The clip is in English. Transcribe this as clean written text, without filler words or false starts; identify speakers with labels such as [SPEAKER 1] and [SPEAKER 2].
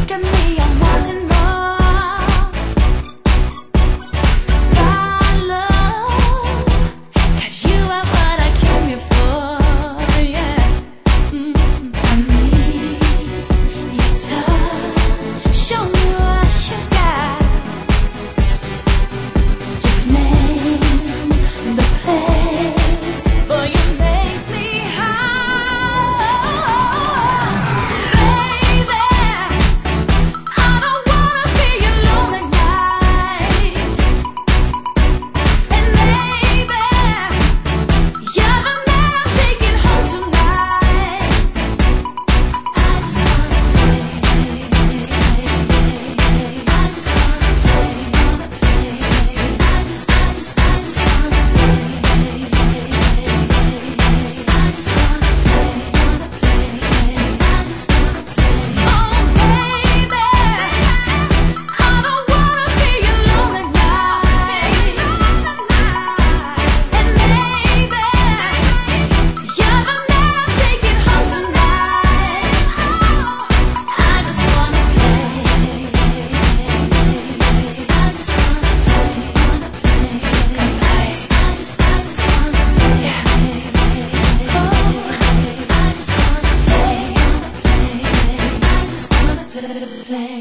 [SPEAKER 1] at me, I'm wanting more. Follow, 'cause you are what I came here for, yeah. I need your touch, show me what you got. Just name the place, boy, you make me high. Baby, I don't wanna be alone at night. And maybe you're the man I'm taking home tonight. I just wanna play. I just wanna play. I just wanna play. I just wanna play. I just wanna play. Oh baby, I don't wanna be alone at night. And maybe you're the man I'm taking home tonight. I just wanna play. I just wanna play. I just wanna play. Oh, I just wanna play. I just wanna play.